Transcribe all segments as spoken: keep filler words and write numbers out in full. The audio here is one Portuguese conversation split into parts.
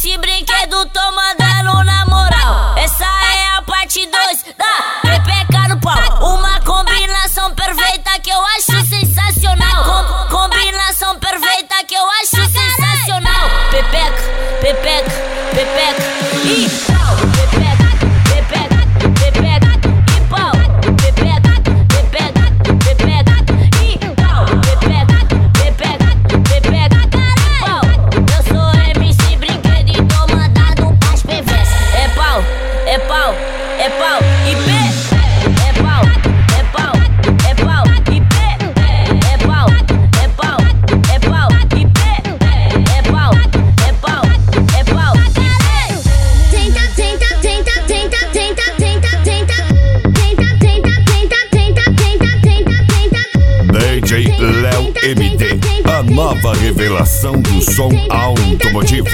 esse brinquedo, tô mandando na moral. Essa é a parte dois da pepeca no pau. Uma combinação perfeita que eu acho sensacional. Com, combinação perfeita que eu acho sensacional. Pepeca, pepeca, pepeca e pau. Pepeca, pepeca, pepeca e pau. Pepeca, pepeca, pepeca e pau. Pepeca, pepeca, pepeca e pau. Eu sou M C Brinquedo e tô mandando pras pevés. É pau, é pau, é pau e pé. É pau, é pau, é pau e pé. É pau, é pau, é pau e pé. É pau, é pau, é pau e pé. Tenta, tenta, tenta, tenta, tenta, tenta, tenta. Tenta, tenta, tenta, tenta, tenta, tenta, tenta. D J Léo M D, a nova revelação do som automotivo.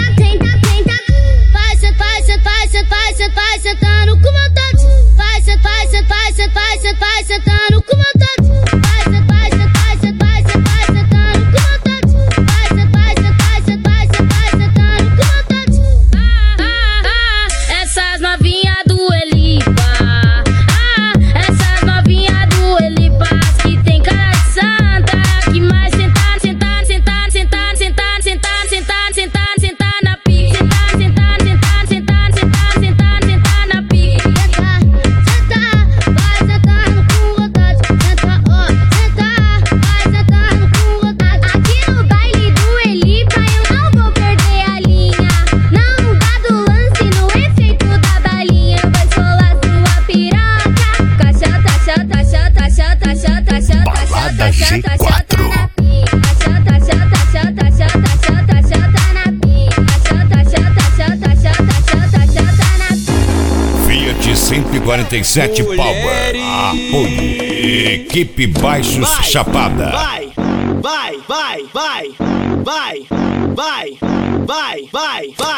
Vai, cê, vai, cê, vai, cê, vai, cê, vai sentando com vontade. Vai, cê, vai, cê, vai, cê, vai, cê, vai sentando com vontade. Vai, cê, vai, cê, vai, cê, vai, cê, vai sentando com vontade. Vai, cê, vai, cê, vai, cê, vai, cê, vai sentando com vontade. Ah, ah, ah, essas novinhas do Elipa. Ah, essas novinhas do Elipa que tem cara de santa. Que mais sentar, sentar, sentar, sentar, sentar, sentar, sentar, sentar, sentar na pique. Sentar, sentar, sentar, sentar, sentar, sentar, sentar na pique. Sentar, sentar, vai sentando com vontade. Sentar, ó, sentar, vai sentando com vontade. Aqui no baile do Elipa eu não vou perder a linha. Não dá do lance no efeito da balinha. Vai solar sua piroca. Cachata, chata, chata, chata, chata, chata, Balada chata, G chata, quatro. chata na pique. Chata, chata, chata, chata, chata, chata na pique. Chata, chata, chata, chata, chata, chata na pique. Fiat cento e quarenta e sete Power. Apoio. Equipe Baixos Chapada. Vai, vai, vai, vai, vai, vai, vai, vai, vai.